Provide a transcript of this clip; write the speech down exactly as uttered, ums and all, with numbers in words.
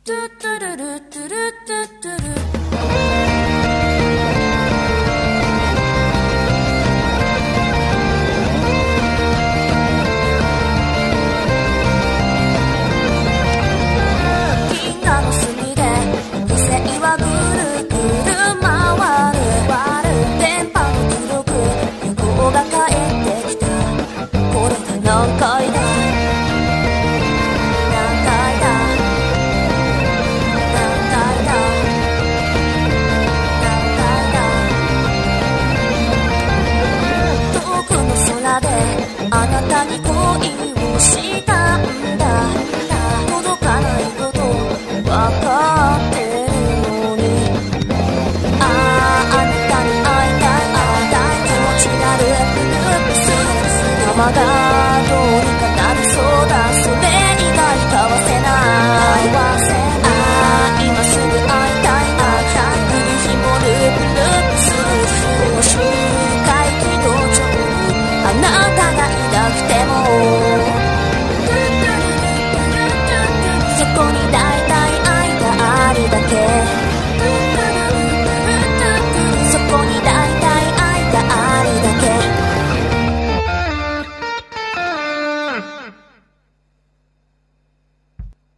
トゥトゥルルトゥルトゥトゥル銀河の隅で不正はぐるぐる回る電波の届く向こうが帰ってきた。これで何回だあなたに恋をしたんだ。届かないことわかってるのに、ああ、あなたに会いたい会いたい気持ちなるループするままだ